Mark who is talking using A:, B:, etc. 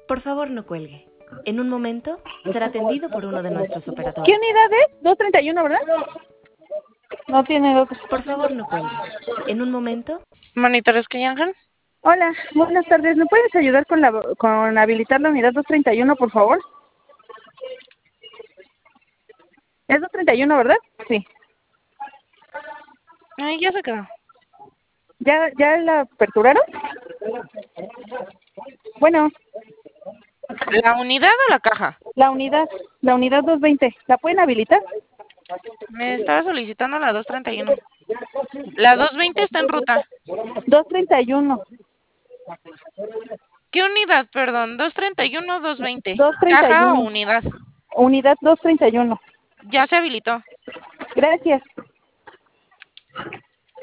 A: Por favor, no cuelgue. En un momento será atendido por uno de nuestros operadores.
B: ¿Qué unidad es? 231, ¿verdad? No tiene dos.
A: Por favor, no cuelgue. En un momento.
C: Monitores que Ángel.
B: Hola, buenas tardes. ¿Me puedes ayudar con habilitar la unidad 231, por favor? Es 231, ¿verdad? Sí.
C: Ay, ya se quedó.
B: ¿Ya la aperturaron? Bueno,
C: ¿La unidad o la caja?
B: la unidad 220. ¿La pueden habilitar?
C: Me estaba solicitando la 231. La 220 está en ruta.
B: 231.
C: ¿Qué unidad, perdón? 231 o 220.
B: 231.
C: ¿Caja o unidad?
B: Unidad 231.
C: Ya se habilitó.
B: Gracias.